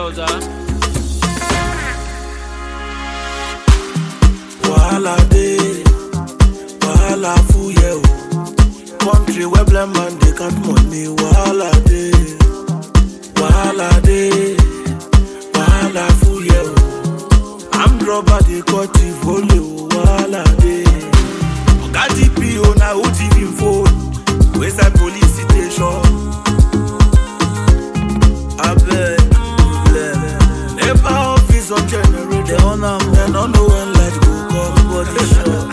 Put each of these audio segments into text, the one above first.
Rosa. Wahala dey, wahala full yeah. Country where blind man they count money. Wahala dey, wahala dey, wahala full yeah. I'm rubber they cut the volume. Wahala dey. Oga DPO na who TV phone. Westside police station. Never office on generator. They don't know when light go come. Body shot.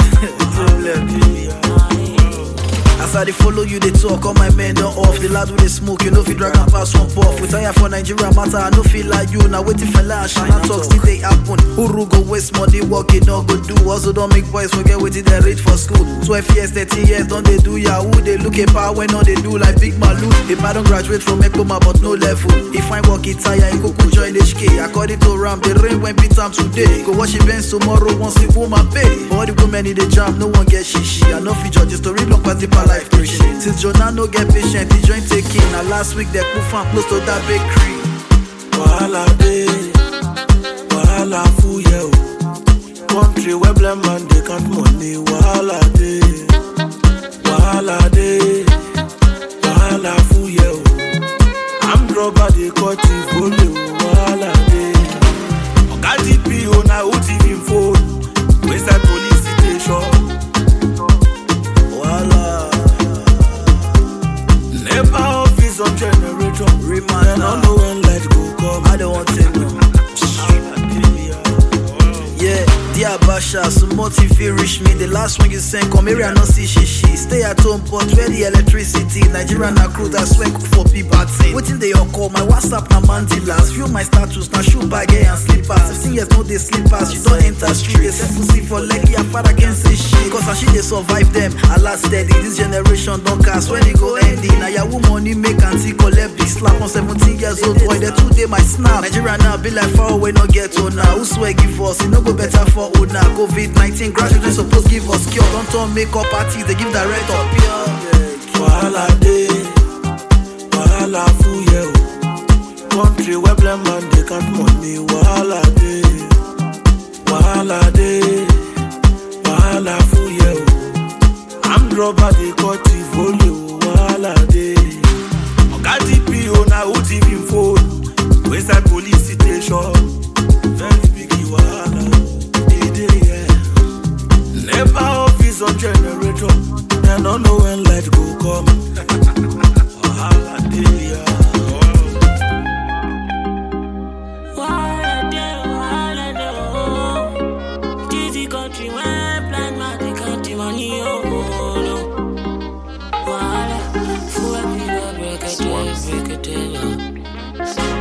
As I dey follow you, they talk, all my men don't off. The lad with the smoke, you know if you drag and pass one puff. We tire for Nigeria matter, I no feel like you. Now waiting for lash, and I talk still they happen. Uru go waste money, work it not go do. Also don't make boys forget what they rate for school. 12 years, 13 years, don't they do yahoo? They look at power when all they do like big malu. If I don't graduate from Ekoma but no level. If I work it tire, you go join HK. According to Ram, the rain went beat time today. Go wash your bench tomorrow, once the woman pay. All the women in the jam, no one get shishi. I know feature the story long past the life preaching. Since Jonah no get patient, the joint taking. Now last week they put fan close to that bakery. Wahala dey, wahala full yeah. Country where blind man they count money. Wahala dey, wahala dey, wahala full yeah. I'm rubber they cut the volume. Wahala dey. Oga DPO na who TV phone. Westside police station. Never office on generator. Remind I don't know when light go come. I don't want to know. Yeah, dear Basha, so motive feel reach me. The last one you sent, come here, I not see she. Stay at home, but where the electricity. Nigeria na crew, that's where cook for people. Waiting they all call, my WhatsApp na mandilas. View my status, na shoe bag and slippers. 15 years, no they slippers. You don't enter street, they set pussy for leg, your father can't say shit. Cause as she they survive them, I last steady. This generation don't cast when they go ending. Now your money make anti collect big slap on 17 years old boy. They 2 day my snap. Nigeria now be like far away, no get on now. Who swear give us, it no go better for old now. COVID-19 graduates supposed give us cure. Don't turn makeup parties, they give direct up here. Wahala dey, wahala full yeah. Country where blind man they count money. Wahala dey, wahala dey, wahala full yeah. I'm rubber they cut the volume. Wahala dey. Oga DPO na who TV phone. Westside police station. Very big wahala. Never office on generator. I don't know when light go come. Wahala dey, Wahala dey, oh. This country where blind man they count the money, oh no. Wahala, full everywhere, break it, oh.